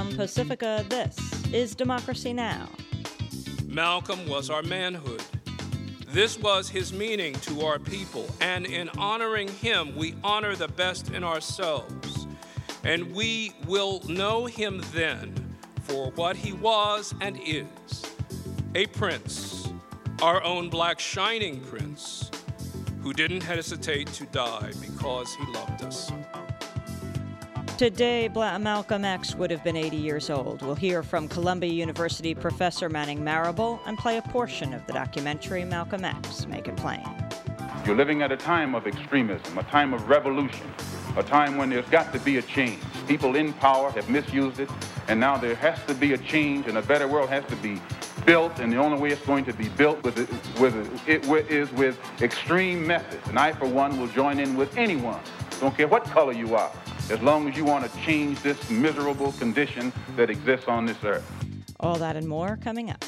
From Pacifica, this is Democracy Now! Malcolm was our manhood. This was his meaning to our people, and in honoring him, we honor the best in ourselves. And we will know him then for what he was and is, a prince, our own black shining prince, who didn't hesitate to die because he loved us. Today, Malcolm X would have been 80 years old. We'll hear from Columbia University professor Manning Marable and play a portion of the documentary Malcolm X, Make It Plain. You're living at a time of extremism, a time of revolution, a time when there's got to be a change. People in power have misused it, and now there has to be a change, and a better world has to be built, and the only way it's going to be built is with extreme methods. And I, for one, will join in with anyone, don't care what color you are, as long as you want to change this miserable condition that exists on this earth. All that and more coming up.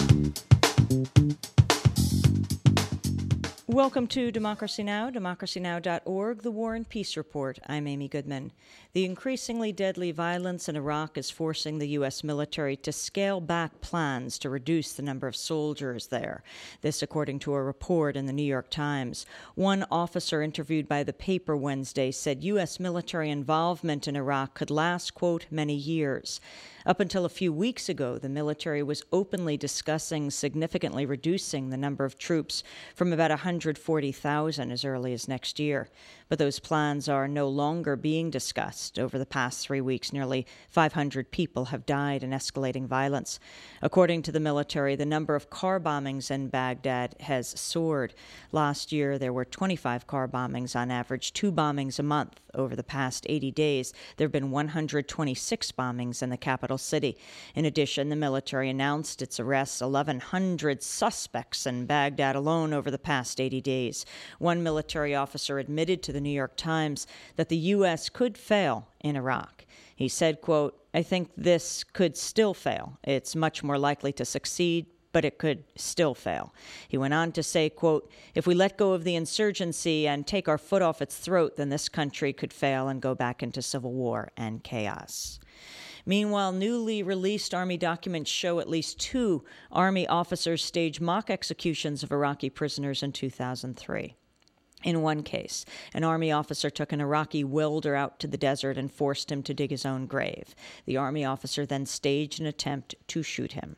Welcome to Democracy Now!, democracynow.org, The War and Peace Report. I'm Amy Goodman. The increasingly deadly violence in Iraq is forcing the U.S. military to scale back plans to reduce the number of soldiers there. This according to a report in the New York Times. One officer interviewed by the paper Wednesday said U.S. military involvement in Iraq could last, quote, many years. Up until a few weeks ago, the military was openly discussing significantly reducing the number of troops from about 140,000 as early as next year. But those plans are no longer being discussed. Over the past 3 weeks, nearly 500 people have died in escalating violence. According to the military, the number of car bombings in Baghdad has soared. Last year, there were 25 car bombings on average, 2 bombings a month. Over the past 80 days, there have been 126 bombings in the capital city. In addition, the military announced its arrests 1,100 suspects in Baghdad alone over the past 80 days. One military officer admitted to the New York Times that the U.S. could fail in Iraq. He said, quote, "I think this could still fail. It's much more likely to succeed, but it could still fail." He went on to say, quote, "If we let go of the insurgency and take our foot off its throat, then this country could fail and go back into civil war and chaos." Meanwhile, newly released Army documents show at least 2 Army officers staged mock executions of Iraqi prisoners in 2003. In one case, an Army officer took an Iraqi welder out to the desert and forced him to dig his own grave. The Army officer then staged an attempt to shoot him.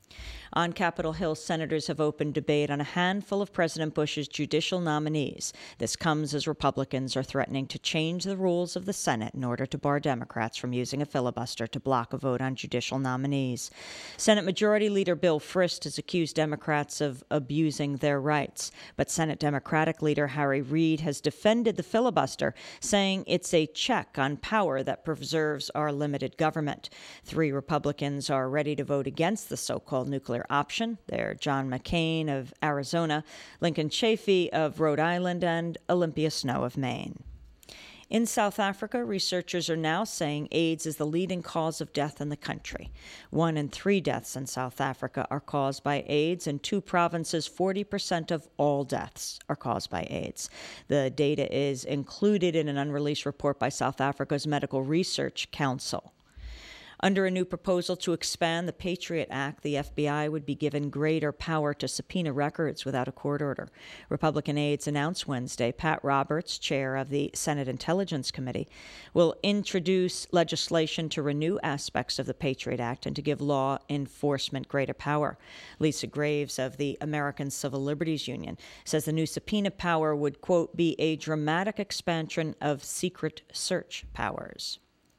On Capitol Hill, senators have opened debate on a handful of President Bush's judicial nominees. This comes as Republicans are threatening to change the rules of the Senate in order to bar Democrats from using a filibuster to block a vote on judicial nominees. Senate Majority Leader Bill Frist has accused Democrats of abusing their rights, but Senate Democratic Leader Harry Reid has defended the filibuster, saying it's a check on power that preserves our limited government. 3 Republicans are ready to vote against the so-called nuclear option. They're John McCain of Arizona, Lincoln Chafee of Rhode Island, and Olympia Snowe of Maine. In South Africa, researchers are now saying AIDS is the leading cause of death in the country. 1 in 3 deaths in South Africa are caused by AIDS. In 2 provinces, 40% of all deaths are caused by AIDS. The data is included in an unreleased report by South Africa's Medical Research Council. Under a new proposal to expand the Patriot Act, the FBI would be given greater power to subpoena records without a court order. Republican aides announced Wednesday Pat Roberts, chair of the Senate Intelligence Committee, will introduce legislation to renew aspects of the Patriot Act and to give law enforcement greater power. Lisa Graves of the American Civil Liberties Union says the new subpoena power would, quote, be a dramatic expansion of secret search powers.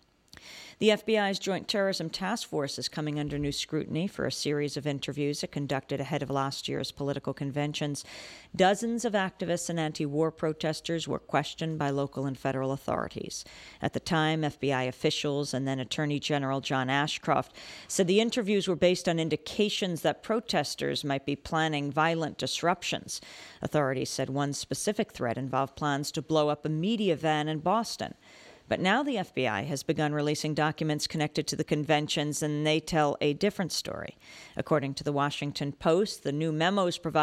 The FBI's Joint Terrorism Task Force is coming under new scrutiny for a series of interviews it conducted ahead of last year's political conventions. Dozens of activists and anti-war protesters were questioned by local and federal authorities. At the time, FBI officials and then Attorney General John Ashcroft said the interviews were based on indications that protesters might be planning violent disruptions. Authorities said one specific threat involved plans to blow up a media van in Boston. But now the FBI has begun releasing documents connected to the conventions, and they tell a different story. According to the Washington Post, the new memos provide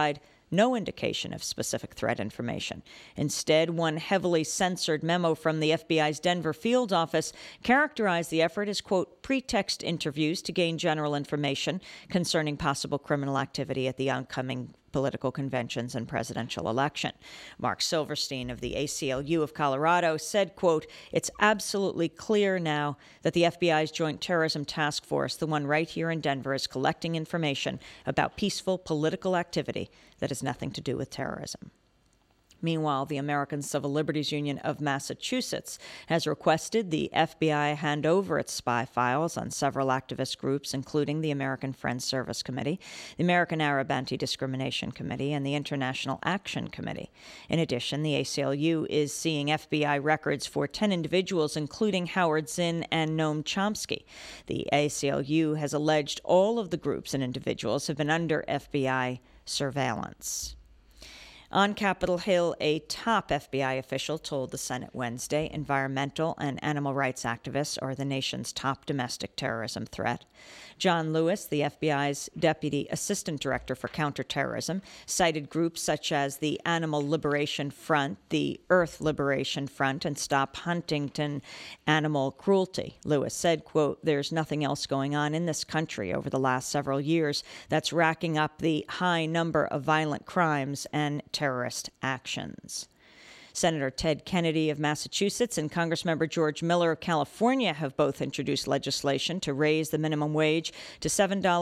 no indication of specific threat information. Instead, one heavily censored memo from the FBI's Denver field office characterized the effort as, quote, pretext interviews to gain general information concerning possible criminal activity at the oncoming political conventions and presidential election. Mark Silverstein of the ACLU of Colorado said, quote, it's absolutely clear now that the FBI's Joint Terrorism Task Force, the one right here in Denver, is collecting information about peaceful political activity that has nothing to do with terrorism. Meanwhile, the American Civil Liberties Union of Massachusetts has requested the FBI hand over its spy files on several activist groups, including the American Friends Service Committee, the American Arab Anti-Discrimination Committee, and the International Action Committee. In addition, the ACLU is seeing FBI records for 10 individuals, including Howard Zinn and Noam Chomsky. The ACLU has alleged all of the groups and individuals have been under FBI surveillance. On Capitol Hill, a top FBI official told the Senate Wednesday environmental and animal rights activists are the nation's top domestic terrorism threat. John Lewis, the FBI's Deputy Assistant Director for Counterterrorism, cited groups such as the Animal Liberation Front, the Earth Liberation Front, and Stop Huntington Animal Cruelty. Lewis said, quote, there's nothing else going on in this country over the last several years that's racking up the high number of violent crimes and terrorist actions. Senator Ted Kennedy of Massachusetts and Congressmember George Miller of California have both introduced legislation to raise the minimum wage to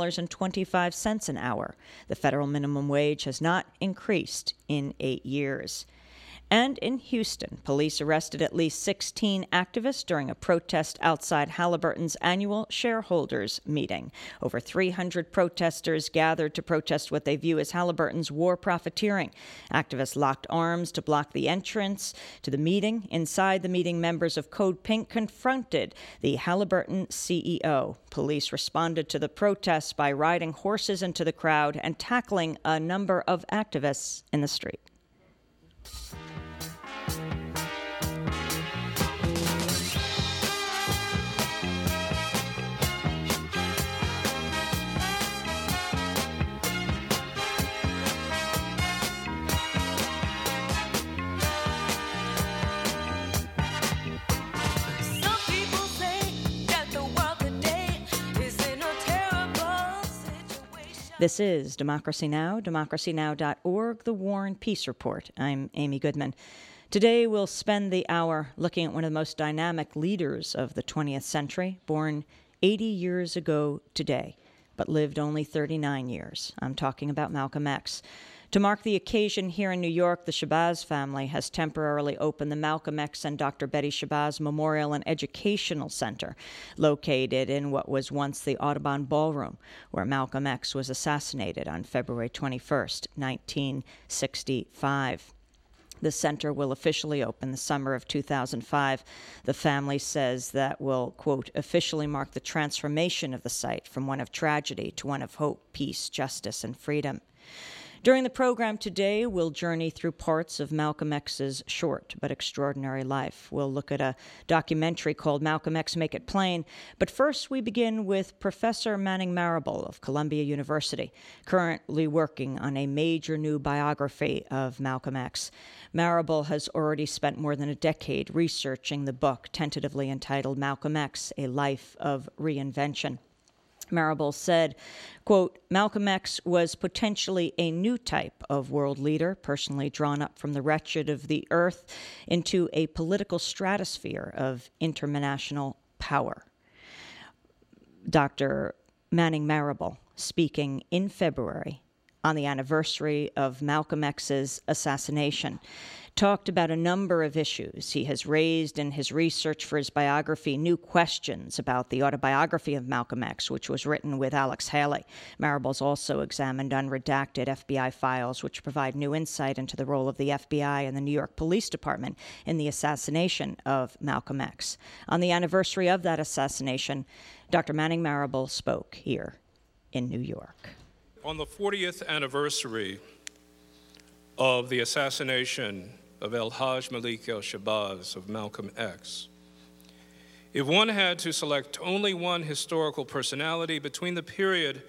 $7.25 an hour. The federal minimum wage has not increased in 8 years. And in Houston, police arrested at least 16 activists during a protest outside Halliburton's annual shareholders meeting. Over 300 protesters gathered to protest what they view as Halliburton's war profiteering. Activists locked arms to block the entrance to the meeting. Inside the meeting, members of Code Pink confronted the Halliburton CEO. Police responded to the protests by riding horses into the crowd and tackling a number of activists in the street. This is Democracy Now!, democracynow.org, The War and Peace Report. I'm Amy Goodman. Today we'll spend the hour looking at one of the most dynamic leaders of the 20th century, born 80 years ago today, but lived only 39 years. I'm talking about Malcolm X. To mark the occasion here in New York, the Shabazz family has temporarily opened the Malcolm X and Dr. Betty Shabazz Memorial and Educational Center, located in what was once the Audubon Ballroom, where Malcolm X was assassinated on February 21st, 1965. The center will officially open the summer of 2005. The family says that will, quote, officially mark the transformation of the site from one of tragedy to one of hope, peace, justice, and freedom. During the program today, we'll journey through parts of Malcolm X's short but extraordinary life. We'll look at a documentary called Malcolm X, Make It Plain. But first, we begin with Professor Manning Marable of Columbia University, currently working on a major new biography of Malcolm X. Marable has already spent more than a decade researching the book tentatively entitled Malcolm X, A Life of Reinvention. Marable said, quote, Malcolm X was potentially a new type of world leader, personally drawn up from the wretched of the earth into a political stratosphere of international power. Dr. Manning Marable, speaking in February on the anniversary of Malcolm X's assassination, talked about a number of issues he has raised in his research for his biography, new questions about the autobiography of Malcolm X, which was written with Alex Haley. Marable's also examined unredacted FBI files, which provide new insight into the role of the FBI and the New York Police Department in the assassination of Malcolm X. On the anniversary of that assassination, Dr. Manning Marable spoke here in New York. On the 40th anniversary of the assassination of El-Hajj Malik El-Shabazz of Malcolm X, if one had to select only one historical personality between the period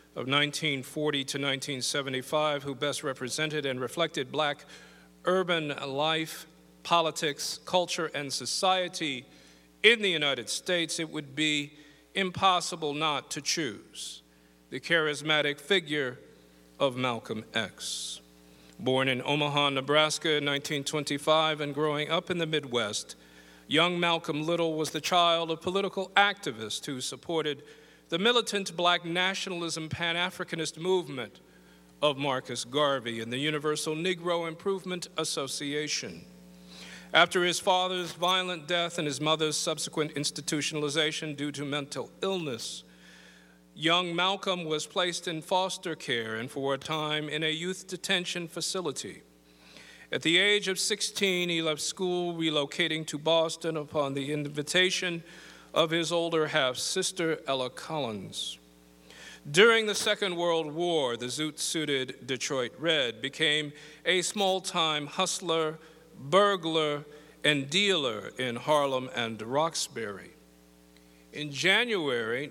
of 1940 to 1975, who best represented and reflected Black urban life, politics, culture, and society in the United States, it would be impossible not to choose the charismatic figure of Malcolm X. Born in Omaha, Nebraska in 1925 and growing up in the Midwest, young Malcolm Little was the child of political activists who supported the militant Black nationalism Pan-Africanist movement of Marcus Garvey and the Universal Negro Improvement Association. After his father's violent death and his mother's subsequent institutionalization due to mental illness, young Malcolm was placed in foster care and for a time in a youth detention facility. At the age of 16, he left school, relocating to Boston upon the invitation of his older half-sister, Ella Collins. During the Second World War, the zoot-suited Detroit Red became a small-time hustler, burglar, and dealer in Harlem and Roxbury. In January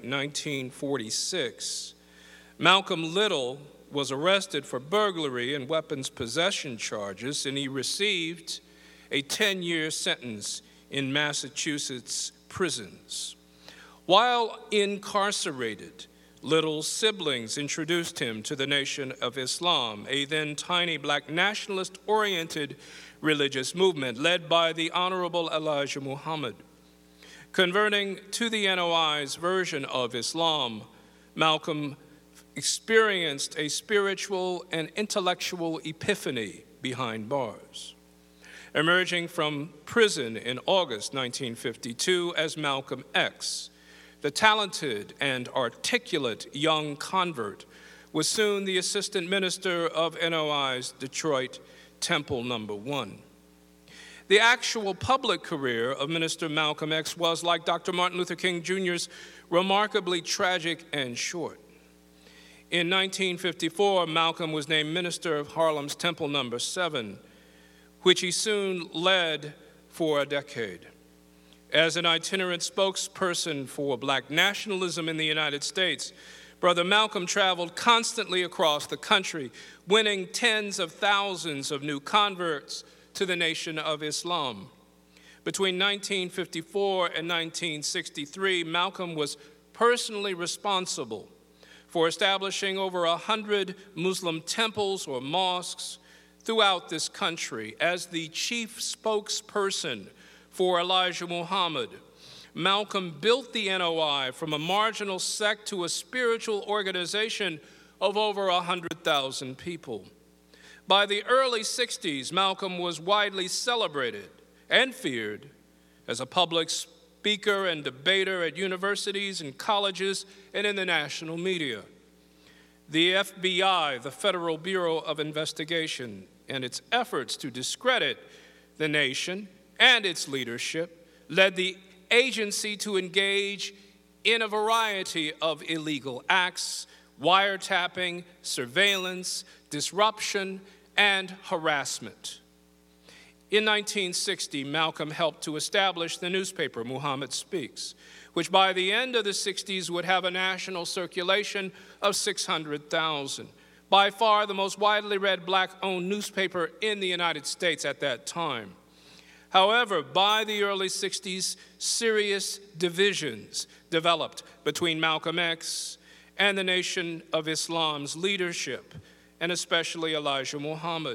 1946, Malcolm Little was arrested for burglary and weapons possession charges, and he received a 10-year sentence in Massachusetts prisons. While incarcerated, Little's siblings introduced him to the Nation of Islam, a then tiny Black nationalist-oriented religious movement led by the Honorable Elijah Muhammad. Converting to the NOI's version of Islam, Malcolm experienced a spiritual and intellectual epiphany behind bars. Emerging from prison in August 1952 as Malcolm X, the talented and articulate young convert was soon the assistant minister of NOI's Detroit Temple No. 1. The actual public career of Minister Malcolm X was, like Dr. Martin Luther King Jr.'s, remarkably tragic and short. In 1954, Malcolm was named minister of Harlem's Temple No. 7, which he soon led for a decade. As an itinerant spokesperson for Black nationalism in the United States, Brother Malcolm traveled constantly across the country, winning tens of thousands of new converts to the Nation of Islam. Between 1954 and 1963, Malcolm was personally responsible for establishing over 100 Muslim temples or mosques throughout this country. As the chief spokesperson for Elijah Muhammad, Malcolm built the NOI from a marginal sect to a spiritual organization of over 100,000 people. By the early 60s, Malcolm was widely celebrated and feared as a public speaker and debater at universities and colleges and in the national media. The FBI, the Federal Bureau of Investigation, and its efforts to discredit the nation and its leadership led the agency to engage in a variety of illegal acts, wiretapping, surveillance, disruption, and harassment. In 1960, Malcolm helped to establish the newspaper Muhammad Speaks, which by the end of the 60s would have a national circulation of 600,000. By far the most widely read Black-owned newspaper in the United States at that time. However, by the early 60s, serious divisions developed between Malcolm X and the Nation of Islam's leadership, and especially Elijah Muhammad.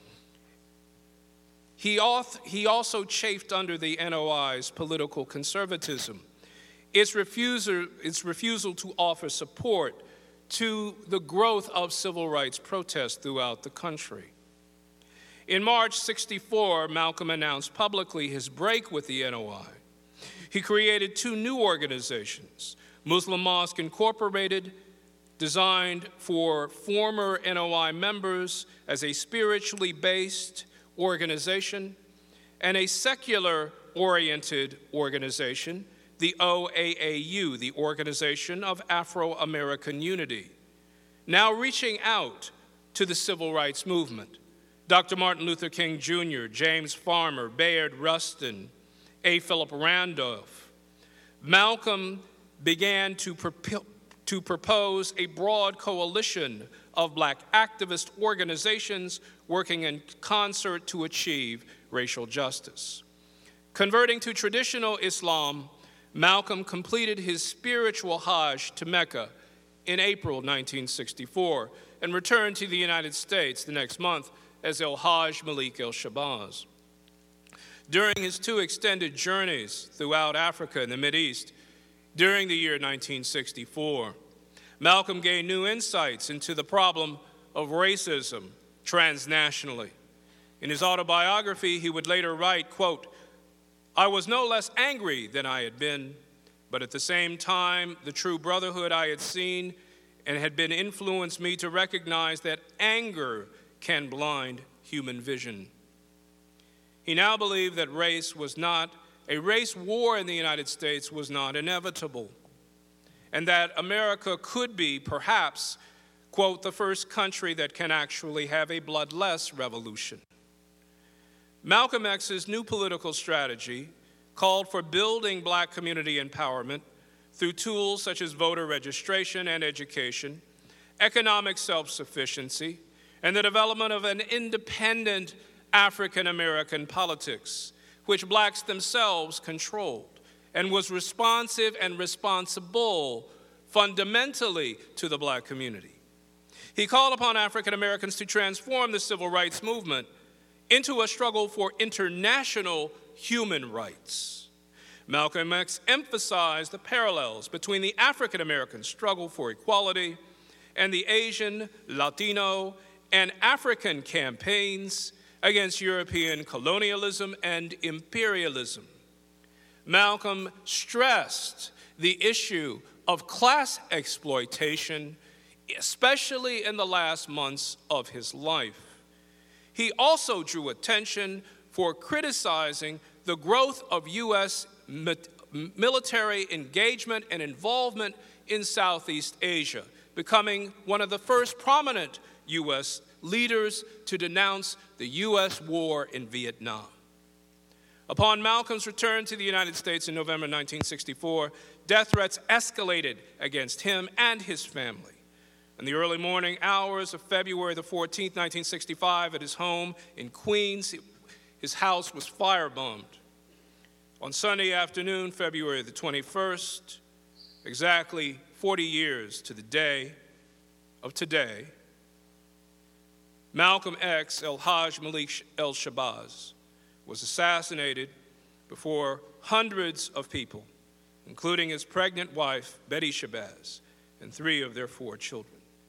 He also chafed under the NOI's political conservatism, its refusal to offer support to the growth of civil rights protests throughout the country. In March '64, Malcolm announced publicly his break with the NOI. He created two new organizations, Muslim Mosque Incorporated, designed for former NOI members as a spiritually based organization, and a secular-oriented organization, the OAAU, the Organization of Afro-American Unity, now reaching out to the civil rights movement. Dr. Martin Luther King Jr., James Farmer, Bayard Rustin, A. Philip Randolph. Malcolm began to to propose a broad coalition of black activist organizations working in concert to achieve racial justice. Converting to traditional Islam, Malcolm completed his spiritual Hajj to Mecca in April 1964 and returned to the United States the next month as El-Hajj Malik El-Shabazz. During his 2 extended journeys throughout Africa and the Mideast during the year 1964, Malcolm gained new insights into the problem of racism transnationally. In his autobiography, he would later write, quote, "I was no less angry than I had been, but at the same time, the true brotherhood I had seen and had been influenced me to recognize that anger can blind human vision." He now believed that a race war in the United States was not inevitable, and that America could be, perhaps, quote, "the first country that can actually have a bloodless revolution." Malcolm X's new political strategy called for building black community empowerment through tools such as voter registration and education, economic self-sufficiency, and the development of an independent African-American politics, which blacks themselves controlled, and was responsive and responsible fundamentally to the black community. He called upon African Americans to transform the civil rights movement into a struggle for international human rights. Malcolm X emphasized the parallels between the African American struggle for equality and the Asian, Latino, and African campaigns against European colonialism and imperialism. Malcolm stressed the issue of class exploitation, especially in the last months of his life. He also drew attention for criticizing the growth of U.S. military engagement and involvement in Southeast Asia, becoming one of the first prominent U.S. leaders to denounce the U.S. war in Vietnam. Upon Malcolm's return to the United States in November 1964, death threats escalated against him and his family. In the early morning hours of February the 14th, 1965, at his home in Queens, his house was firebombed. On Sunday afternoon, February the 21st, exactly 40 years to the day of today, Malcolm X, El-Hajj Malik El-Shabazz, was assassinated before hundreds of people, including his pregnant wife, Betty Shabazz, and 3 of their 4 children.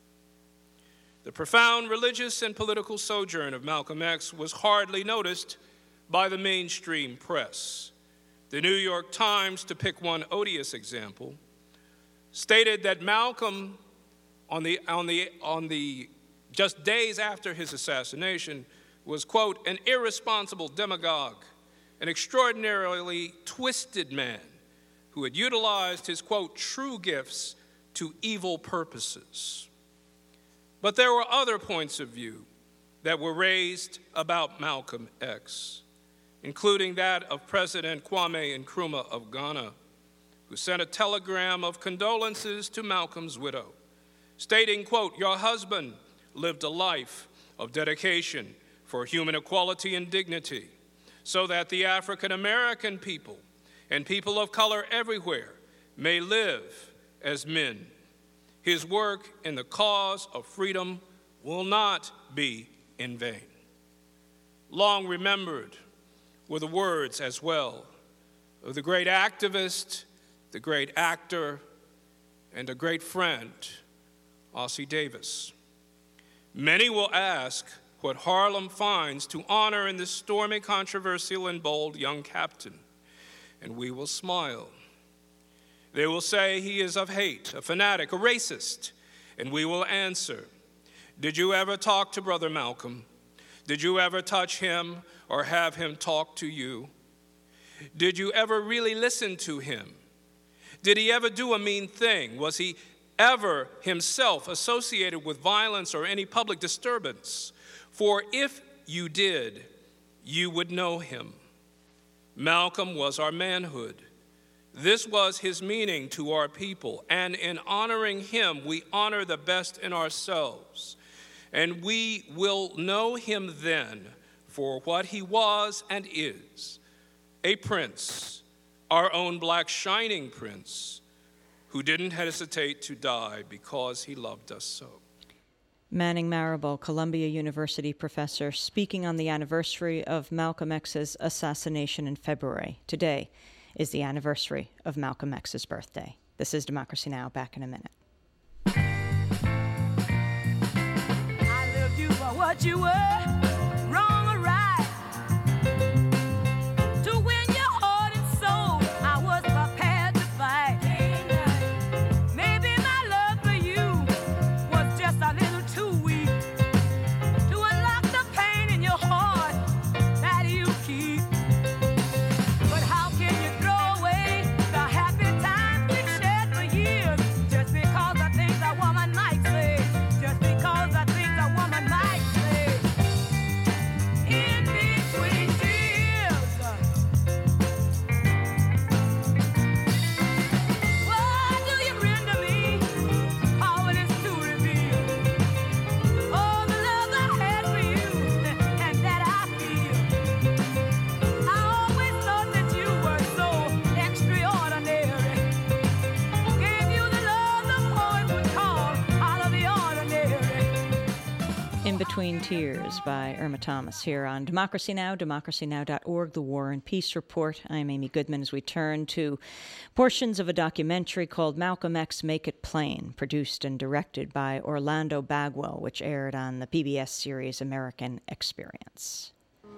The profound religious and political sojourn of Malcolm X was hardly noticed by the mainstream press. The New York Times, to pick one odious example, stated that Malcolm, on the just days after his assassination, was, quote, "an irresponsible demagogue, an extraordinarily twisted man who had utilized his, quote, true gifts to evil purposes." But there were other points of view that were raised about Malcolm X, including that of President Kwame Nkrumah of Ghana, who sent a telegram of condolences to Malcolm's widow, stating, quote, "your husband lived a life of dedication for human equality and dignity, so that the African American people and people of color everywhere may live as men. His work in the cause of freedom will not be in vain." Long remembered were the words as well of the great activist, the great actor, and a great friend, Ossie Davis. Many will ask what Harlem finds to honor in this stormy, controversial, and bold young captain, and we will smile. They will say he is of hate, a fanatic, a racist, and we will answer, did you ever talk to Brother Malcolm? Did you ever touch him or have him talk to you? Did you ever really listen to him? Did he ever do a mean thing? Was he ever himself associated with violence or any public disturbance? For if you did, you would know him. Malcolm was our manhood. This was his meaning to our people, and in honoring him, we honor the best in ourselves. And we will know him then for what he was and is, a prince, our own black shining prince, who didn't hesitate to die because he loved us so. Manning Marable, Columbia University professor, speaking on the anniversary of Malcolm X's assassination in February. Today is the anniversary of Malcolm X's birthday. This is Democracy Now! Back in a minute. I loved you for what you were, wrong or right. To win your heart and soul, I was prepared to fight. Maybe my love for you was just a little too weak to unlock the pain in your heart that you keep. But how can you throw away the happy times we shared for years just because of things a woman might say? Just because of things a woman might say. In between tears, what do you render me? Powerless to reveal all the love I had for you and that I feel. I always thought that you were so extraordinary. Gave you the love the poets would call out of the ordinary. In Between Tears by Irma Thomas here on Democracy Now!, democracynow.org, The War and Peace Report. I'm Amy Goodman as we turn to portions of a documentary called Malcolm X Make It Plain, produced and directed by Orlando Bagwell, which aired on the PBS series American Experience.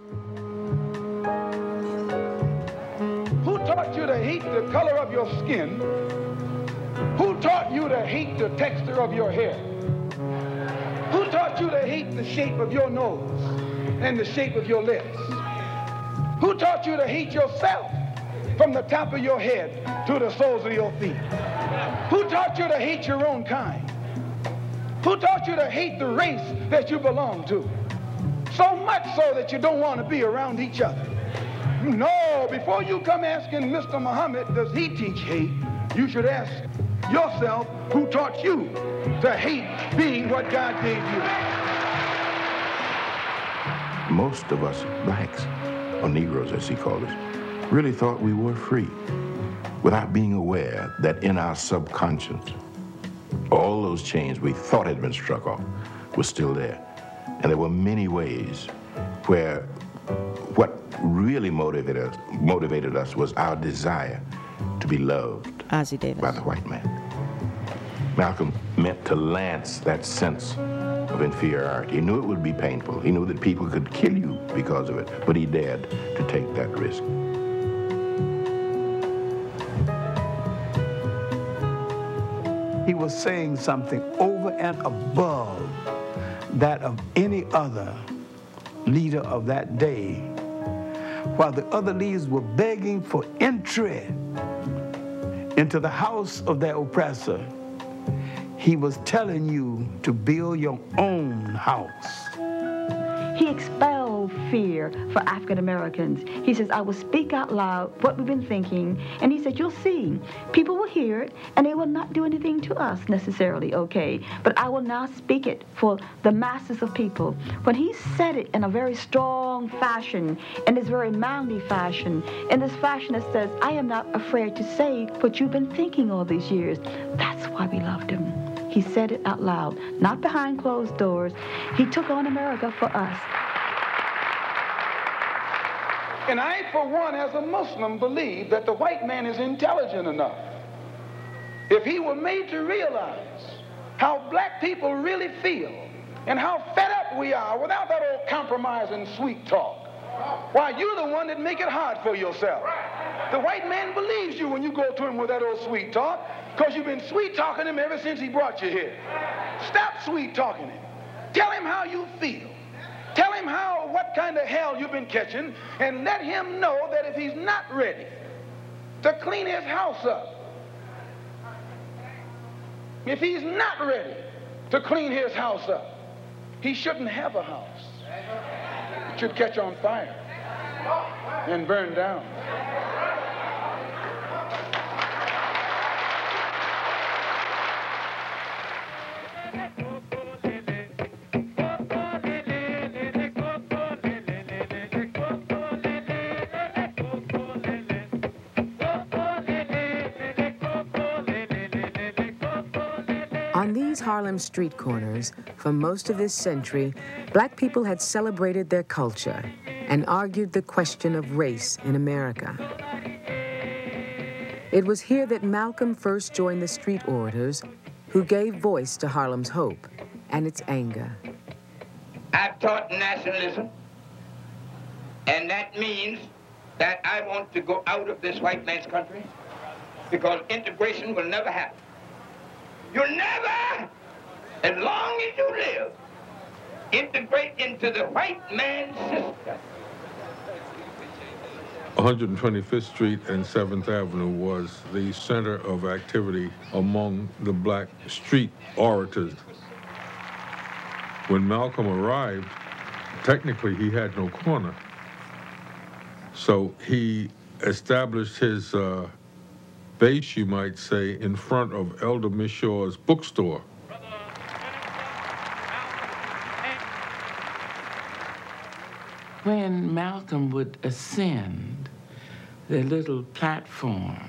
Who taught you to hate the color of your skin? Who taught you to hate the texture of your hair? Who taught you to hate the shape of your nose and the shape of your lips? Who taught you to hate yourself from the top of your head to the soles of your feet? Who taught you to hate your own kind? Who taught you to hate the race that you belong to? So much so that you don't want to be around each other. No, before you come asking Mr. Muhammad, does he teach hate? You should ask yourself, who taught you to hate being what God gave you? Most of us blacks, or Negroes as he called us, really thought we were free without being aware that in our subconscious, all those chains we thought had been struck off were still there. And there were many ways where what really motivated us was our desire to be loved Ozzie Davis. by the white man. Malcolm meant to lance that sense of inferiority. He knew it would be painful. He knew that people could kill you because of it, but he dared to take that risk. He was saying something over and above that of any other leader of that day, while the other leaders were begging for entry into the house of their oppressor. He was telling you to build your own house. He expelled fear for African Americans. He says, I will speak out loud what we've been thinking. And he said, you'll see. People will hear it, and they will not do anything to us necessarily, okay? But I will now speak it for the masses of people. When he said it in a very strong fashion, in this very manly fashion, in this fashion that says, I am not afraid to say what you've been thinking all these years, that's why we loved him. He said it out loud, not behind closed doors. He took on America for us. And I, for one, as a Muslim, believe that the white man is intelligent enough. If he were made to realize how black people really feel and how fed up we are without that old compromise and sweet talk, why, you're the one that make it hard for yourself. The white man believes you when you go to him with that old sweet talk, because you've been sweet-talking him ever since he brought you here. Stop sweet-talking him. Tell him how you feel. Tell him what kind of hell you've been catching, and let him know that if he's not ready to clean his house up, if he's not ready to clean his house up, he shouldn't have a house. It should catch on fire and burn down. On these Harlem street corners, for most of this century, black people had celebrated their culture and argued the question of race in America. It was here that Malcolm first joined the street orators who gave voice to Harlem's hope and its anger. I've taught nationalism, and that means that I want to go out of this white man's country because integration will never happen. You'll never, as long as you live, integrate into the white man's system. 125th Street and 7th Avenue was the center of activity among the black street orators. When Malcolm arrived, technically he had no corner. So he established his base, you might say, in front of Elder Mishaw's bookstore. When Malcolm would ascend the little platform,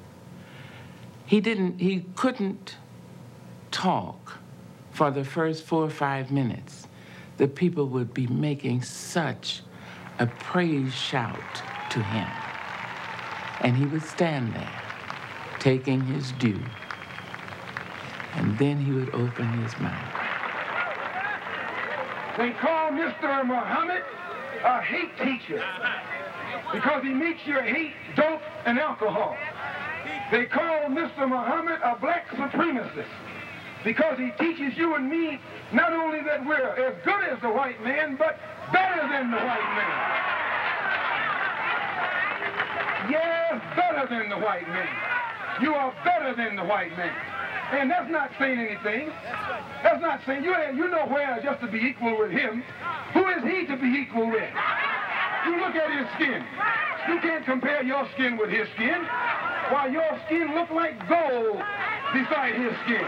he couldn't talk for the first 4 or 5 minutes. The people would be making such a praise shout to him. And he would stand there, taking his due. And then he would open his mouth. They call Mr. Muhammad a hate teacher because he makes you hate dope and alcohol. They call Mr. Muhammad a black supremacist because he teaches you and me not only that we're as good as the white man, but better than the white man. Yes, better than the white man. You are better than the white man. And that's not saying anything. That's not saying, you know where just to be equal with him. Who is he to be equal with? You look at his skin. You can't compare your skin with his skin. Why, your skin look like gold beside his skin.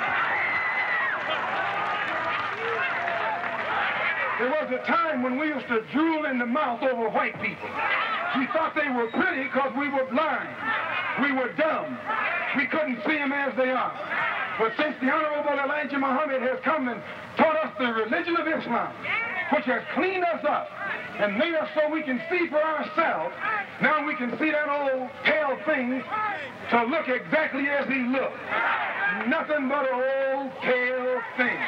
There was a time when we used to drool in the mouth over white people. We thought they were pretty because we were blind. We were dumb. We couldn't see them as they are. But since the Honorable Elijah Muhammad has come and taught us the religion of Islam, which has cleaned us up and made us so we can see for ourselves, now we can see that old pale thing to look exactly as he looked. Nothing but an old pale thing.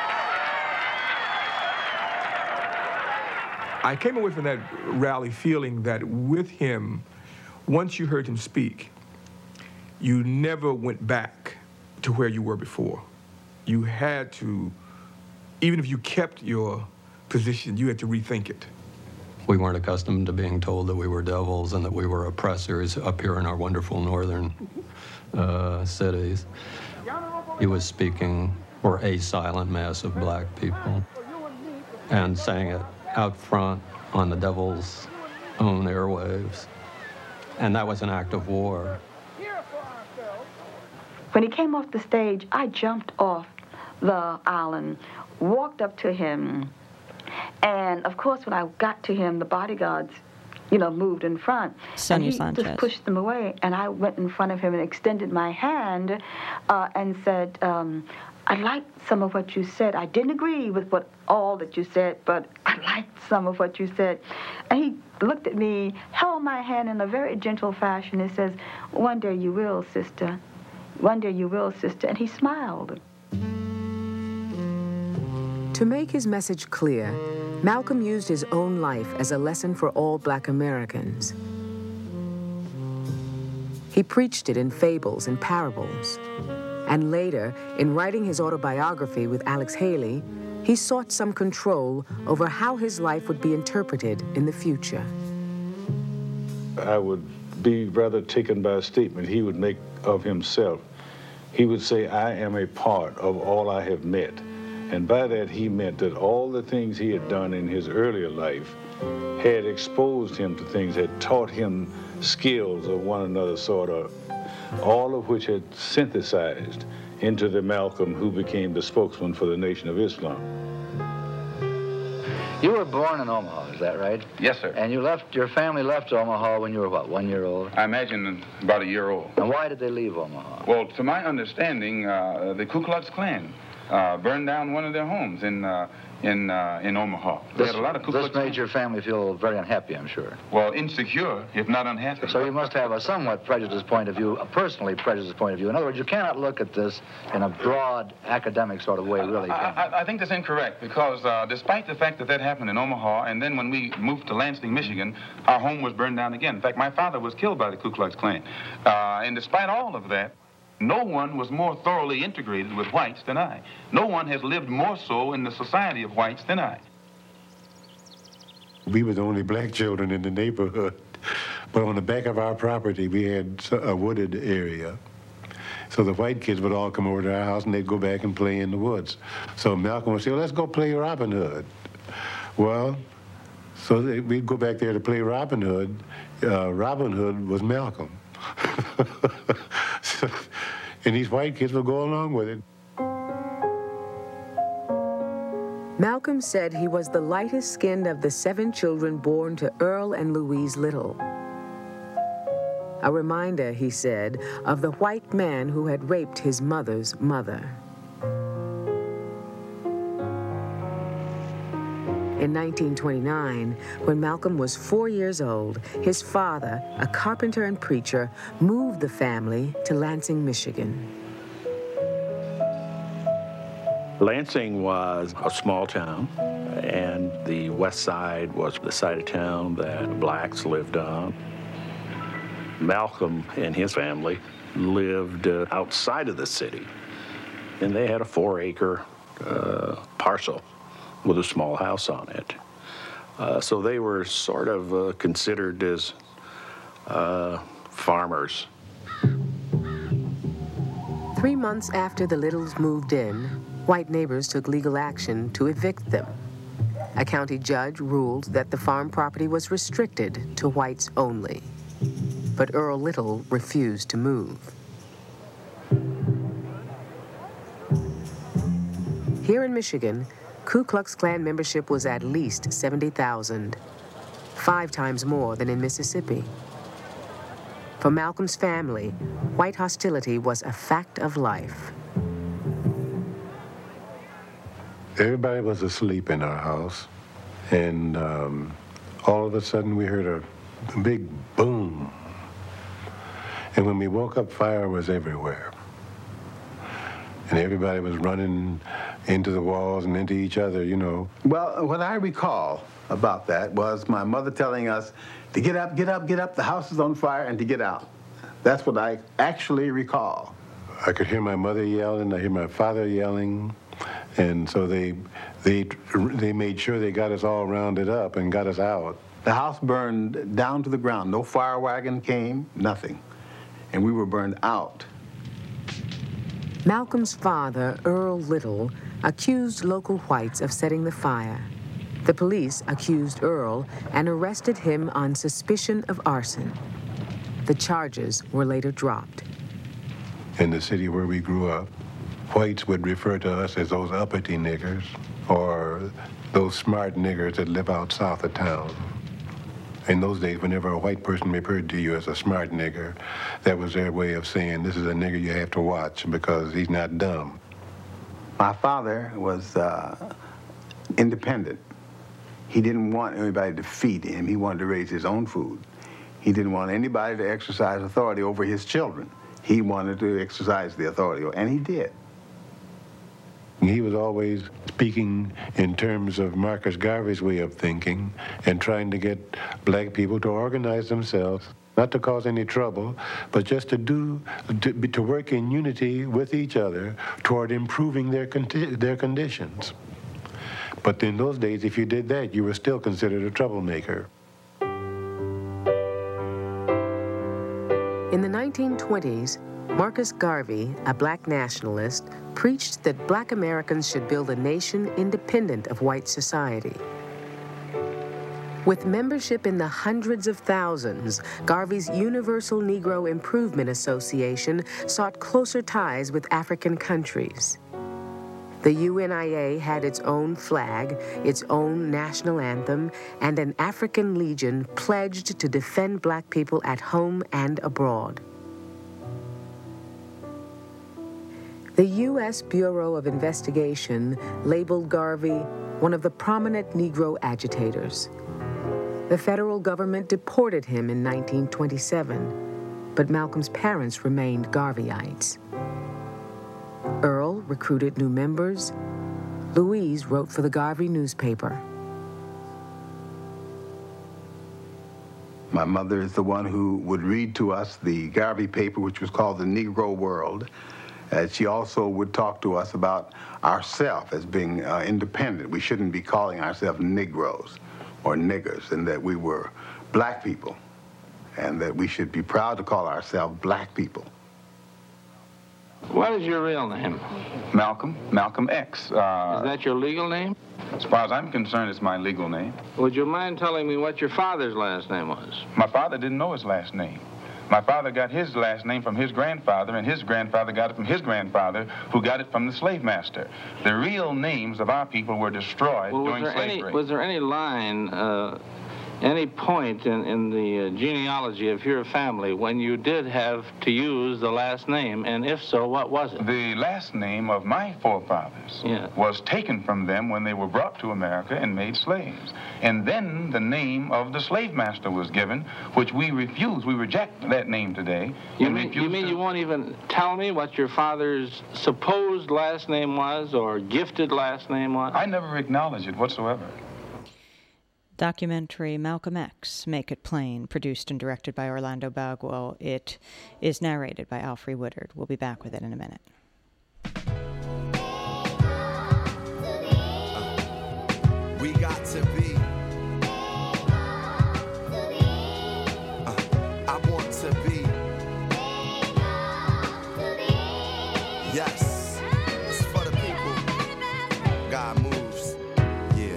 I came away from that rally feeling that with him, once you heard him speak, you never went back to where you were before. You had to, even if you kept your position, you had to rethink it. We weren't accustomed to being told that we were devils and that we were oppressors up here in our wonderful northern cities. He was speaking for a silent mass of black people and saying it out front on the devil's own airwaves. And that was an act of war. When he came off the stage, I jumped off the island, walked up to him, and of course when I got to him, the bodyguards, moved in front. Sonia and he Sanchez just pushed them away, and I went in front of him and extended my hand and said, I liked some of what you said. I didn't agree with all that you said, but I liked some of what you said. And he looked at me, held my hand in a very gentle fashion, and says, "One day you will, sister. One day you will, sister." And he smiled. To make his message clear, Malcolm used his own life as a lesson for all black Americans. He preached it in fables and parables. And later, in writing his autobiography with Alex Haley, he sought some control over how his life would be interpreted in the future. I would be rather taken by a statement he would make of himself. He would say, "I am a part of all I have met." And by that, he meant that all the things he had done in his earlier life had exposed him to things, had taught him skills of one another sort of, all of which had synthesized into the Malcolm who became the spokesman for the Nation of Islam. You were born in Omaha, is that right? Yes, sir. And your family left Omaha when you were, what, 1 year old? I imagine about a year old. And why did they leave Omaha? Well, to my understanding, the Ku Klux Klan burned down one of their homes in Omaha. They had a lot of Ku Klux This made your family feel very unhappy, I'm sure. Well, insecure, if not unhappy. So you must have a somewhat prejudiced point of view, a personally prejudiced point of view. In other words, you cannot look at this in a broad, academic sort of way, really. I think that's incorrect, because despite the fact that that happened in Omaha, and then when we moved to Lansing, Michigan, our home was burned down again. In fact, my father was killed by the Ku Klux Klan. And despite all of that, no one was more thoroughly integrated with whites than I. No one has lived more so in the society of whites than I. We were the only black children in the neighborhood. But on the back of our property, we had a wooded area. So the white kids would all come over to our house and they'd go back and play in the woods. So Malcolm would say, well, let's go play Robin Hood. Well, so we'd go back there to play Robin Hood. Robin Hood was Malcolm. And these white kids would go along with it. Malcolm said he was the lightest skinned of the 7 children born to Earl and Louise Little. A reminder, he said, of the white man who had raped his mother's mother. In 1929, when Malcolm was 4 years old, his father, a carpenter and preacher, moved the family to Lansing, Michigan. Lansing was a small town, and the west side was the side of town that blacks lived on. Malcolm and his family lived outside of the city, and they had a 4-acre parcel with a small house on it. So they were sort of considered as farmers. 3 months after the Littles moved in, white neighbors took legal action to evict them. A county judge ruled that the farm property was restricted to whites only. But Earl Little refused to move. Here in Michigan, Ku Klux Klan membership was at least 70,000, 5 times more than in Mississippi. For Malcolm's family, white hostility was a fact of life. Everybody was asleep in our house, and all of a sudden we heard a big boom. And when we woke up, fire was everywhere. And everybody was running into the walls and into each other, you know. Well, what I recall about that was my mother telling us to get up, get up, get up, the house is on fire, and to get out. That's what I actually recall. I could hear my mother yelling, I hear my father yelling, and so they made sure they got us all rounded up and got us out. The house burned down to the ground. No fire wagon came, nothing. And we were burned out. Malcolm's father, Earl Little, accused local whites of setting the fire. The police accused Earl and arrested him on suspicion of arson. The charges were later dropped. In the city where we grew up, whites would refer to us as those uppity niggers, or those smart niggers that live out south of town. In those days, whenever a white person referred to you as a smart nigger, that was their way of saying, this is a nigger you have to watch because he's not dumb. My father was independent. He didn't want anybody to feed him. He wanted to raise his own food. He didn't want anybody to exercise authority over his children. He wanted to exercise the authority, and he did. He was always speaking in terms of Marcus Garvey's way of thinking and trying to get black people to organize themselves, not to cause any trouble, but just to work in unity with each other toward improving their conditions. But in those days, if you did that, you were still considered a troublemaker. In the 1920s, Marcus Garvey, a black nationalist, preached that black Americans should build a nation independent of white society. With membership in the hundreds of thousands, Garvey's Universal Negro Improvement Association sought closer ties with African countries. The UNIA had its own flag, its own national anthem, and an African Legion pledged to defend black people at home and abroad. The U.S. Bureau of Investigation labeled Garvey one of the prominent Negro agitators. The federal government deported him in 1927, but Malcolm's parents remained Garveyites. Earl recruited new members. Louise wrote for the Garvey newspaper. My mother is the one who would read to us the Garvey paper, which was called the Negro World. She also would talk to us about ourselves as being independent. We shouldn't be calling ourselves Negroes or niggers, and that we were black people, and that we should be proud to call ourselves black people. What is your real name? Malcolm X. Is that your legal name? As far as I'm concerned, it's my legal name. Would you mind telling me what your father's last name was? My father didn't know his last name. My father got his last name from his grandfather, and his grandfather got it from his grandfather, who got it from the slave master. The real names of our people were destroyed during slavery. Was there any line, any point in the genealogy of your family when you did have to use the last name, and if so, what was it? The last name of my forefathers was taken from them when they were brought to America and made slaves. And then the name of the slave master was given, which we refuse. We reject that name today. You mean you won't even tell me what your father's supposed last name was or gifted last name was? I never acknowledge it whatsoever. Documentary Malcolm X, Make It Plain, produced and directed by Orlando Bagwell. It is narrated by Alfre Woodard. We'll be back with it in a minute. We got to be. I want to be. Yes, it's for the people. God moves. Yeah.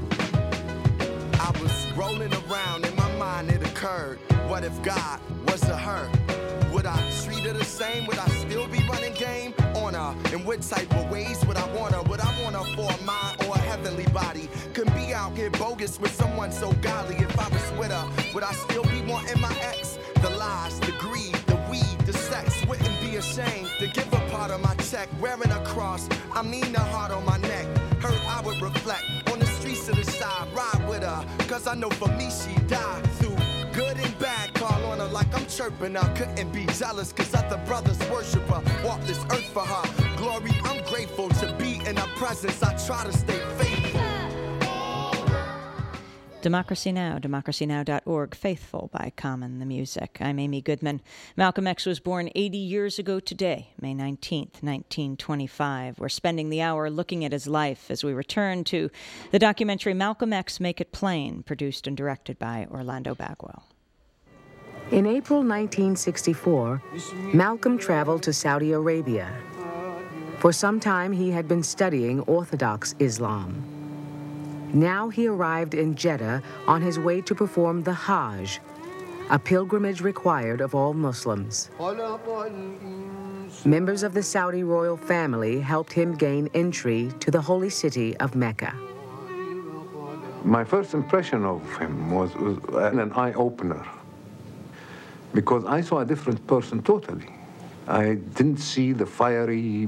I was rolling around in my mind, it occurred. What if God was a her? Would I treat her the same? Would I still be running game on her? In what type of ways would I want her? Would I want her for a mind or a heavenly body? Could be out here bogus with someone so godly. If I was with her, would I still be wanting my ex? The lies, the greed, the weed, the sex. Wouldn't be ashamed to give a part of my check. Wearing a cross, I mean the heart on my neck. Her, I would reflect on the streets of the side. Ride with her, cause I know for me she died. Through good and bad, call on her like I'm chirping her. Couldn't be jealous cause other brothers worship her. Walk this earth for her. Glory, I'm grateful to be in her presence. I try to stay faithful. Democracy Now!, democracynow.org, Faithful by Common the Music. I'm Amy Goodman. Malcolm X was born 80 years ago today, May 19th, 1925. We're spending the hour looking at his life as we return to the documentary Malcolm X, Make It Plain, produced and directed by Orlando Bagwell. In April 1964, Malcolm traveled to Saudi Arabia. For some time, he had been studying Orthodox Islam. Now he arrived in Jeddah on his way to perform the Hajj, a pilgrimage required of all Muslims. Members of the Saudi royal family helped him gain entry to the holy city of Mecca. My first impression of him was an eye-opener, because I saw a different person totally. I didn't see the fiery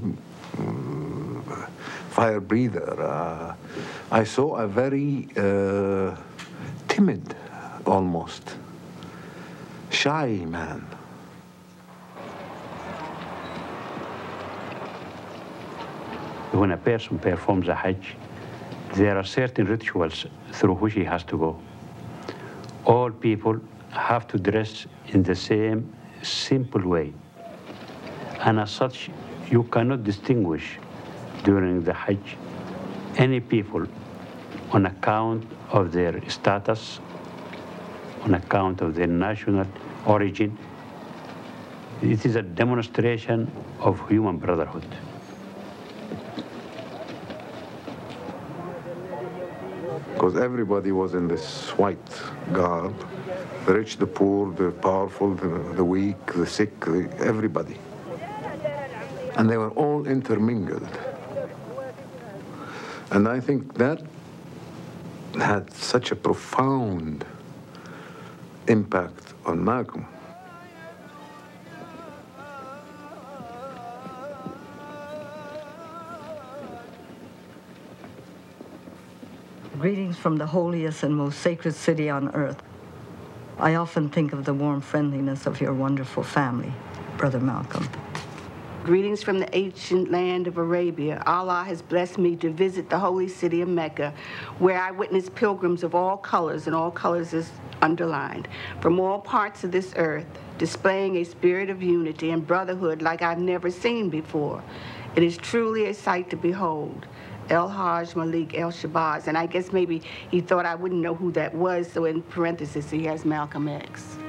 fire breather. I saw a very timid, almost shy man. When a person performs a Hajj, there are certain rituals through which he has to go. All people have to dress in the same simple way. And as such, you cannot distinguish during the Hajj any people on account of their status, on account of their national origin. It is a demonstration of human brotherhood. because everybody was in this white garb, the rich, the poor, the powerful, the weak, the sick, everybody. And they were all intermingled. And I think that had such a profound impact on Malcolm. Greetings from the holiest and most sacred city on earth. I often think of the warm friendliness of your wonderful family, Brother Malcolm. Greetings from the ancient land of Arabia. Allah has blessed me to visit the holy city of Mecca, where I witnessed pilgrims of all colors, and all colors is underlined, from all parts of this earth, displaying a spirit of unity and brotherhood like I've never seen before. It is truly a sight to behold. El Hajj Malik El Shabazz, and I guess maybe he thought I wouldn't know who that was, so in parentheses he has Malcolm X.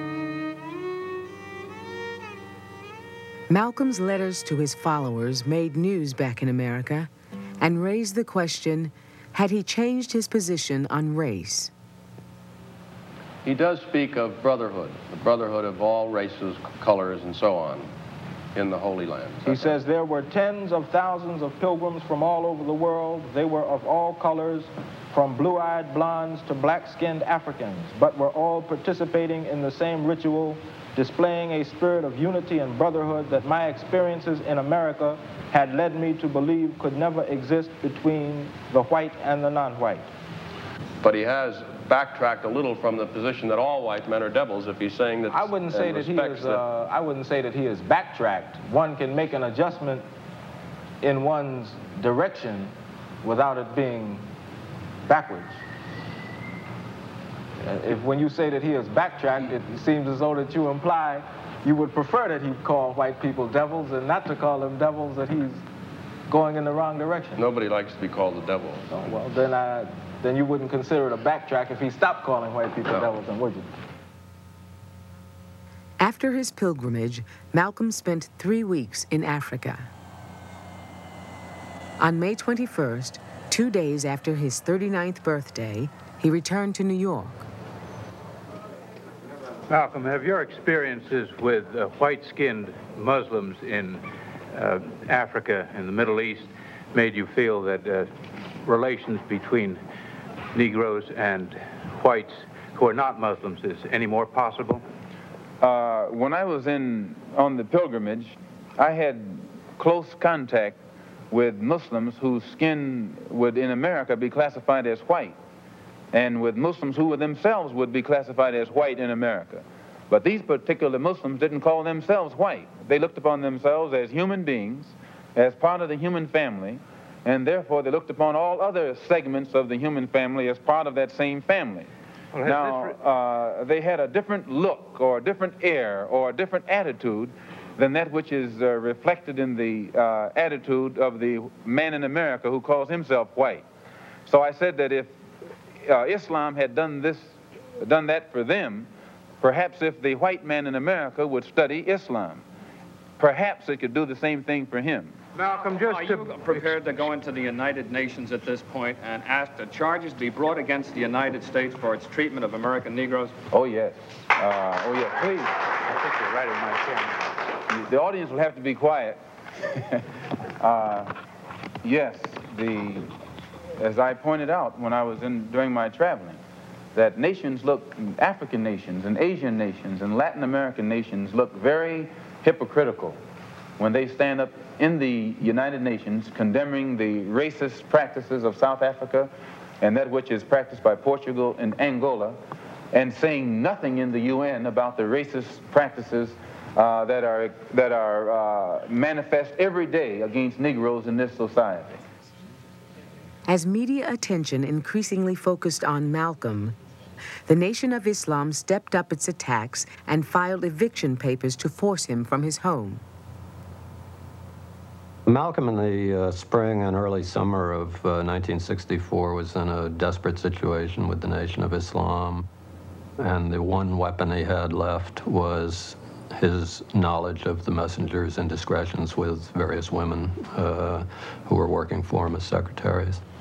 Malcolm's letters to his followers made news back in America and raised the question, had he changed his position on race? He does speak of brotherhood, the brotherhood of all races, colors, and so on in the Holy Land. He says there were tens of thousands of pilgrims from all over the world. They were of all colors, from blue-eyed blondes to black-skinned Africans, but were all participating in the same ritual, displaying a spirit of unity and brotherhood that my experiences in America had led me to believe could never exist between the white and the non-white. But he has backtracked a little from the position that all white men are devils if he's saying that. I wouldn't say that he is. I wouldn't say that he is backtracked. One can make an adjustment in one's direction without it being backwards. If when you say that he is backtracked, it seems as though that you imply you would prefer that he call white people devils and not to call them devils, that he's going in the wrong direction. Nobody likes to be called a devil. Oh, well, then you wouldn't consider it a backtrack if he stopped calling white people devils, then would you? After his pilgrimage, Malcolm spent 3 weeks in Africa. On May 21st, 2 days after his 39th birthday, he returned to New York. Malcolm, have your experiences with white-skinned Muslims in Africa and the Middle East made you feel that relations between Negroes and whites who are not Muslims is any more possible? When I was on the pilgrimage, I had close contact with Muslims whose skin would in America be classified as white, and with Muslims who themselves would be classified as white in America. But these particular Muslims didn't call themselves white. They looked upon themselves as human beings, as part of the human family, and therefore they looked upon all other segments of the human family as part of that same family. Well, now, they had a different look or a different air or a different attitude than that which is reflected in the attitude of the man in America who calls himself white. So I said that if Islam had done that for them, perhaps if the white man in America would study Islam, perhaps it could do the same thing for him. Malcolm, are you prepared to go into the United Nations at this point and ask that charges be brought against the United States for its treatment of American Negroes? Oh, yes. Oh, yes, please. I think you're right in my chair. The audience will have to be quiet. Yes, as I pointed out when I was during my traveling, that nations African nations and Asian nations and Latin American nations look very hypocritical when they stand up in the United Nations condemning the racist practices of South Africa and that which is practiced by Portugal and Angola, and saying nothing in the UN about the racist practices that are manifest every day against Negroes in this society. As media attention increasingly focused on Malcolm, the Nation of Islam stepped up its attacks and filed eviction papers to force him from his home. Malcolm in the spring and early summer of 1964 was in a desperate situation with the Nation of Islam, and the one weapon he had left was his knowledge of the messenger's indiscretions with various women who were working for him as secretaries.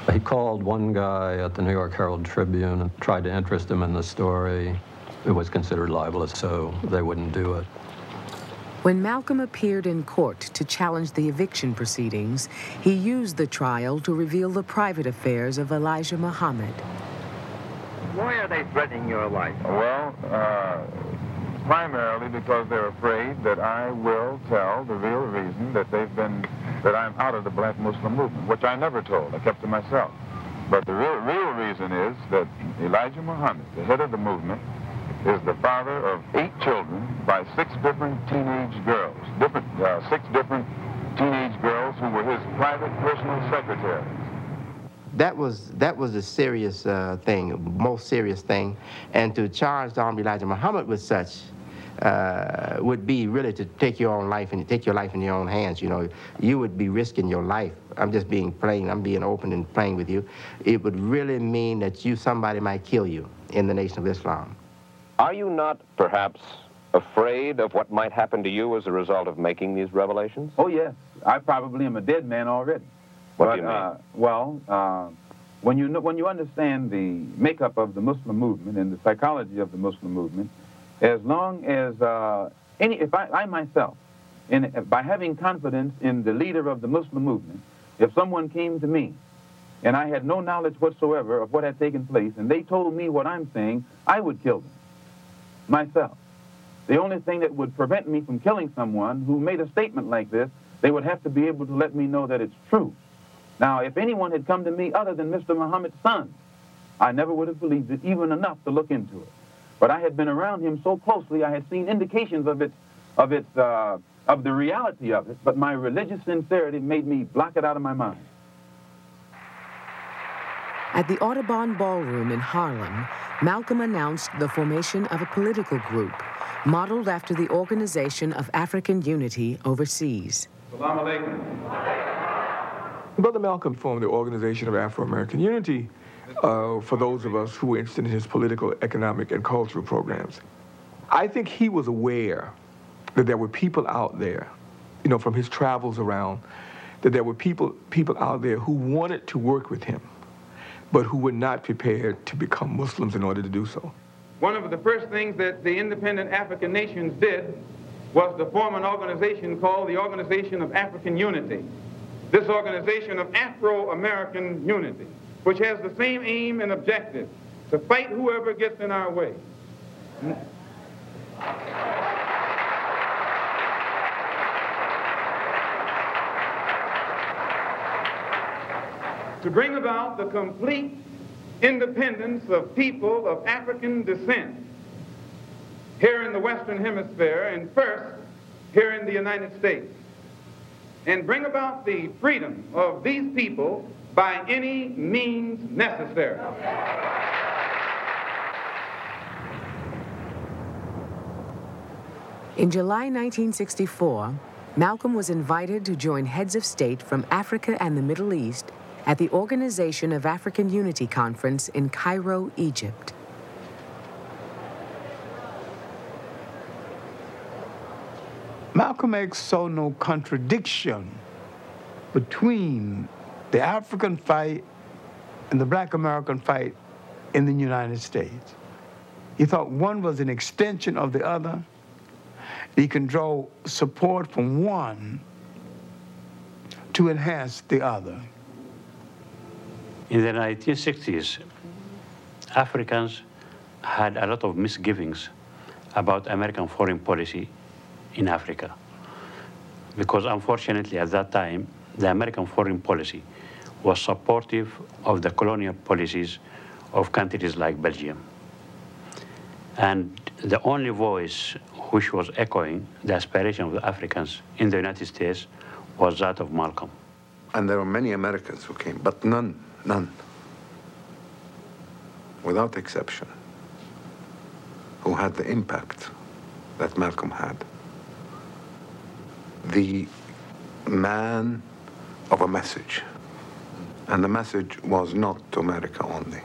He called one guy at the New York Herald Tribune and tried to interest him in the story. It was considered libelous, so they wouldn't do it. When Malcolm appeared in court to challenge the eviction proceedings, he used the trial to reveal the private affairs of Elijah Muhammad. Why are they threatening your life? Well, primarily because they're afraid that I will tell the real reason that that I'm out of the black Muslim movement, which I never told. I kept to myself. But the real reason is that Elijah Muhammad, the head of the movement, is the father of 8 children by 6 different teenage girls, 6 different teenage girls who were his private personal secretaries. That was a serious thing, most serious thing, and to charge Honorable Elijah Muhammad with such would be really to take your own life and take your life in your own hands. You know, you would be risking your life. I'm just being plain. I'm being open and plain with you. It would really mean that somebody might kill you in the Nation of Islam. Are you not perhaps afraid of what might happen to you as a result of making these revelations? Oh yes, I probably am a dead man already. What do you mean? When you understand the makeup of the Muslim movement and the psychology of the Muslim movement, as long as I myself, by having confidence in the leader of the Muslim movement, if someone came to me and I had no knowledge whatsoever of what had taken place, and they told me what I'm saying, I would kill them myself. The only thing that would prevent me from killing someone who made a statement like this, they would have to be able to let me know that it's true. Now, if anyone had come to me other than Mr. Muhammad's son, I never would have believed it, even enough to look into it. But I had been around him so closely, I had seen indications of the reality of it, but my religious sincerity made me block it out of my mind. At the Audubon Ballroom in Harlem, Malcolm announced the formation of a political group modeled after the Organization of African Unity overseas. Salaam alaikum. Brother Malcolm formed the Organization of Afro-American Unity for those of us who were interested in his political, economic, and cultural programs. I think he was aware that there were people out there, you know, from his travels around, that there were people out there who wanted to work with him, but who were not prepared to become Muslims in order to do so. One of the first things that the independent African nations did was to form an organization called the Organization of African Unity. This organization of Afro-American Unity, which has the same aim and objective, to fight whoever gets in our way. To bring about the complete independence of people of African descent here in the Western Hemisphere, and first here in the United States, and bring about the freedom of these people by any means necessary. In July 1964, Malcolm was invited to join heads of state from Africa and the Middle East at the Organization of African Unity Conference in Cairo, Egypt. Malcolm X saw no contradiction between the African fight and the Black American fight in the United States. He thought one was an extension of the other. He can draw support from one to enhance the other. In the 1960s, Africans had a lot of misgivings about American foreign policy in Africa, because unfortunately at that time, the American foreign policy was supportive of the colonial policies of countries like Belgium. And the only voice which was echoing the aspiration of the Africans in the United States was that of Malcolm. And there were many Americans who came, but none, without exception, who had the impact that Malcolm had. The man of a message, and the message was not to America only.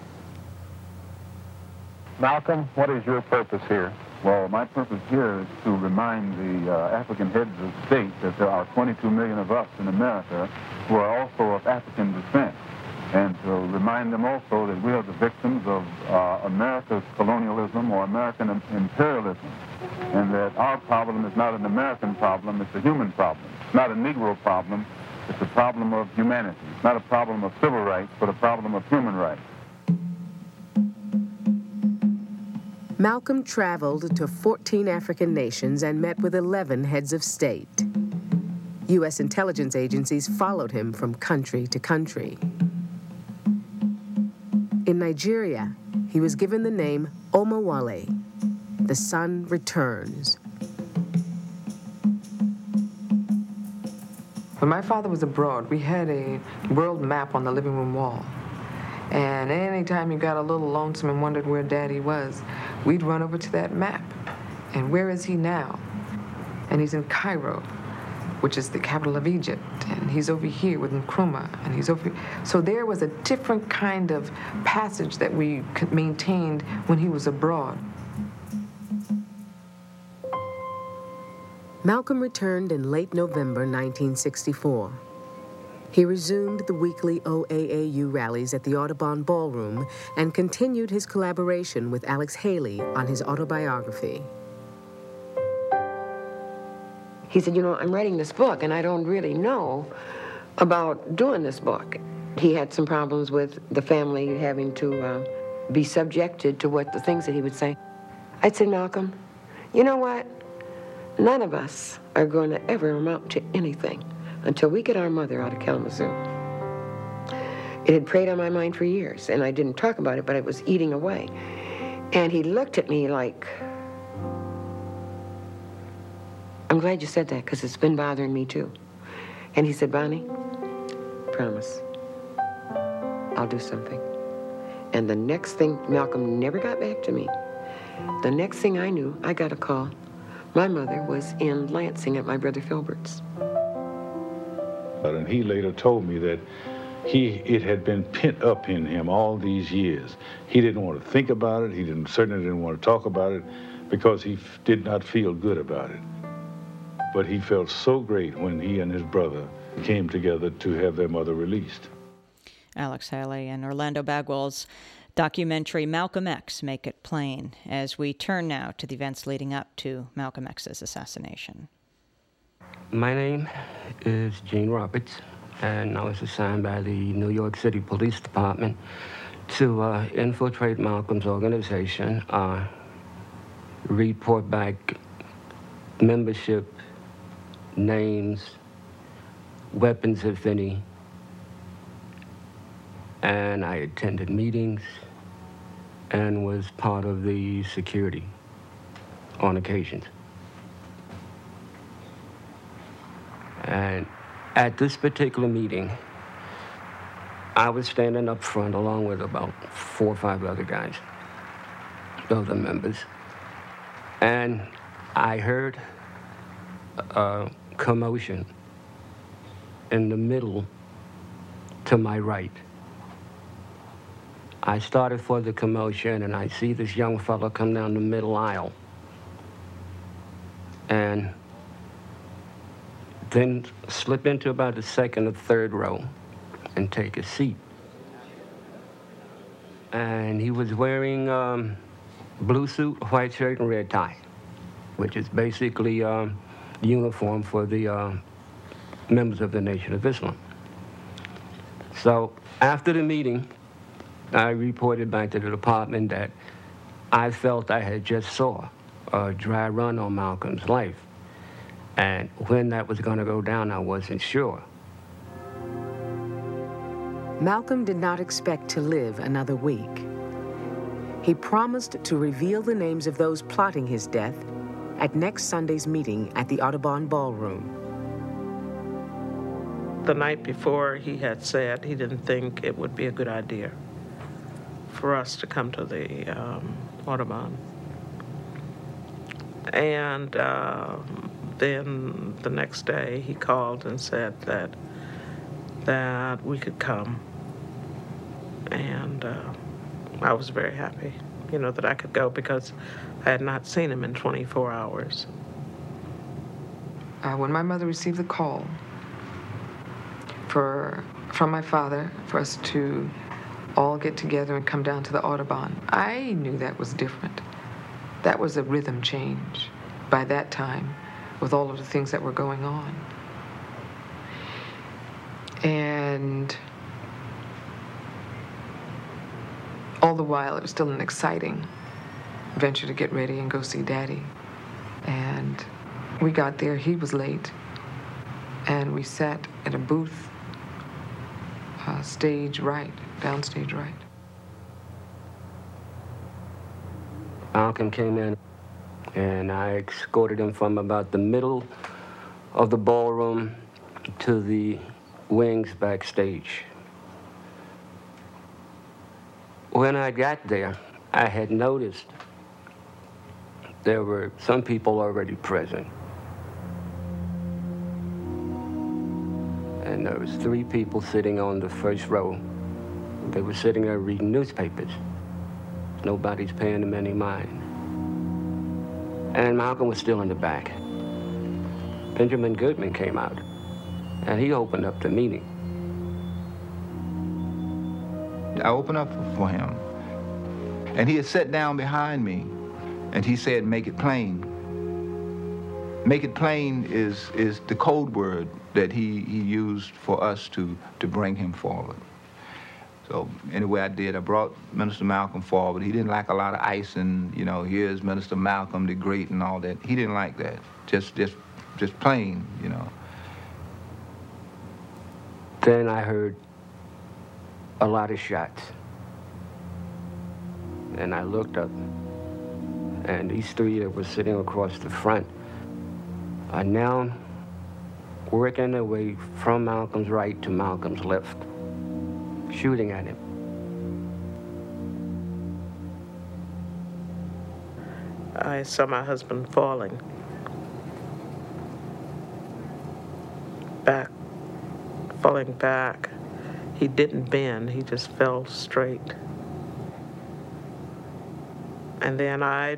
Malcolm, what is your purpose here? Well, my purpose here is to remind the African heads of state that there are 22 million of us in America who are also of African descent, and to remind them also that we are the victims of America's colonialism or American imperialism, and that our problem is not an American problem, it's a human problem. It's not a Negro problem, it's a problem of humanity. It's not a problem of civil rights, but a problem of human rights. Malcolm traveled to 14 African nations and met with 11 heads of state. U.S. intelligence agencies followed him from country to country. In Nigeria, he was given the name Omowale, the sun returns. When my father was abroad, we had a world map on the living room wall. And anytime you got a little lonesome and wondered where Daddy was, we'd run over to that map. And where is he now? And he's in Cairo, which is the capital of Egypt. And he's over here with Nkrumah, and he's over here. So there was a different kind of passage that we maintained when he was abroad. Malcolm returned in late November 1964. He resumed the weekly OAAU rallies at the Audubon Ballroom and continued his collaboration with Alex Haley on his autobiography. He said, you know, I'm writing this book, and I don't really know about doing this book. He had some problems with the family having to be subjected to what the things that he would say. I said, Malcolm, you know what? None of us are going to ever amount to anything until we get our mother out of Kalamazoo. It had preyed on my mind for years, and I didn't talk about it, but it was eating away. And he looked at me like, I'm glad you said that, because it's been bothering me too. And he said, Bonnie, promise, I'll do something. And the next thing, Malcolm never got back to me. The next thing I knew, I got a call. My mother was in Lansing at my brother Filbert's. And he later told me that it had been pent up in him all these years. He didn't want to think about it. He certainly didn't want to talk about it because he did not feel good about it. But he felt so great when he and his brother came together to have their mother released. Alex Haley and Orlando Bagwell's documentary Malcolm X make it plain, as we turn now to the events leading up to Malcolm X's assassination. My name is Gene Roberts, and I was assigned by the New York City Police Department to infiltrate Malcolm's organization, report back membership, names, weapons, if any, and I attended meetings and was part of the security on occasions. And at this particular meeting, I was standing up front along with about 4 or 5 other guys, other members, and I heard a commotion in the middle to my right. I started for the commotion, and I see this young fellow come down the middle aisle, and then slip into about the second or third row and take a seat. And he was wearing blue suit, white shirt, and red tie, which is basically uniform for the members of the Nation of Islam. So after the meeting, I reported back to the department that I felt I had just saw a dry run on Malcolm's life. And when that was going to go down, I wasn't sure. Malcolm did not expect to live another week. He promised to reveal the names of those plotting his death at next Sunday's meeting at the Audubon Ballroom. The night before, he had said he didn't think it would be a good idea for us to come to the Audubon. And then the next day, he called and said that we could come. And I was very happy, that I could go because I had not seen him in 24 hours. When my mother received the call from my father for us to all get together and come down to the Audubon. I knew that was different. That was a rhythm change by that time with all of the things that were going on. And all the while, it was still an exciting venture to get ready and go see Daddy. And we got there, he was late, and we sat at a booth, stage right, downstage right. Malcolm came in, and I escorted him from about the middle of the ballroom to the wings backstage. When I got there, I had noticed there were some people already present. And there was 3 people sitting on the first row. They were sitting there reading newspapers. Nobody's paying them any mind. And Malcolm was still in the back. Benjamin Goodman came out, and he opened up the meeting. I opened up for him, and he had sat down behind me, and he said, "Make it plain." Make it plain is the code word that he used for us to bring him forward. So anyway, I did. I brought Minister Malcolm forward. He didn't like a lot of icing, you know, here's Minister Malcolm the Great and all that. He didn't like that. Just plain, you know. Then I heard a lot of shots. And I looked up, and these 3 that were sitting across the front are now working their way from Malcolm's right to Malcolm's left, shooting at him. I saw my husband falling back. He didn't bend, he just fell straight. And then I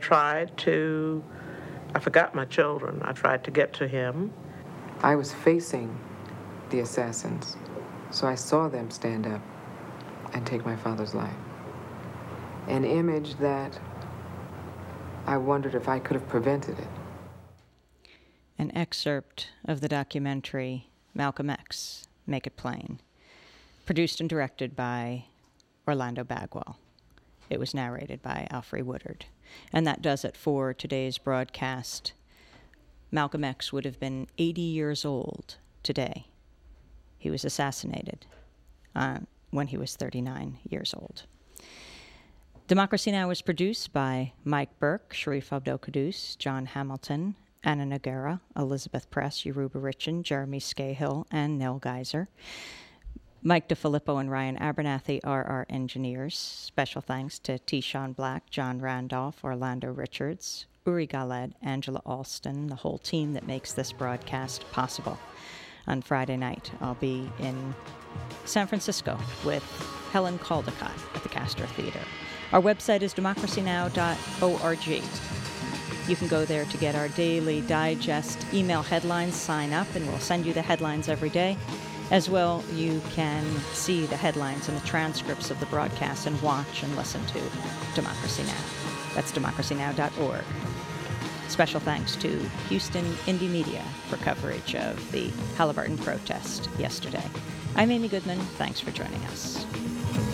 forgot my children. I tried to get to him. I was facing the assassins, so I saw them stand up and take my father's life. An image that I wondered if I could have prevented it. An excerpt of the documentary Malcolm X, Make It Plain, produced and directed by Orlando Bagwell. It was narrated by Alfre Woodard. And that does it for today's broadcast. Malcolm X would have been 80 years old today. He was assassinated when he was 39 years old. Democracy Now! Was produced by Mike Burke, Sharif Abdel-Quddus, John Hamilton, Anna Noguera, Elizabeth Press, Yoruba Richin, Jeremy Scahill, and Nell Geiser. Mike DeFilippo and Ryan Abernathy are our engineers. Special thanks to T-Shawn Black, John Randolph, Orlando Richards, Uri Galed, Angela Alston, the whole team that makes this broadcast possible. On Friday night, I'll be in San Francisco with Helen Caldecott at the Castro Theater. Our website is democracynow.org. You can go there to get our daily digest email headlines, sign up, and we'll send you the headlines every day. As well, you can see the headlines and the transcripts of the broadcast and watch and listen to Democracy Now! That's democracynow.org. Special thanks to Houston Indie Media for coverage of the Halliburton protest yesterday. I'm Amy Goodman. Thanks for joining us.